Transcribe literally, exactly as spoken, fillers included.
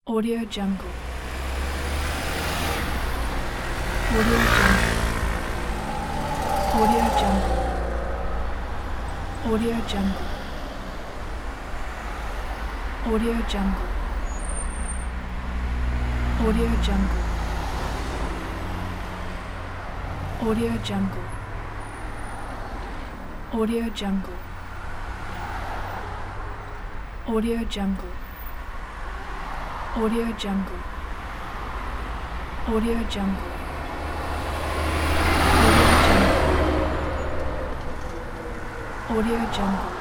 Audio Jungle. Audio Jungle. Audio Jungle. Audio Jungle. Audio Jungle. Audio Jungle. Audio Jungle. Audio Jungle. Audio Jungle. Audio Jungle. Audio Jungle. Audio Jungle. Audio Jungle.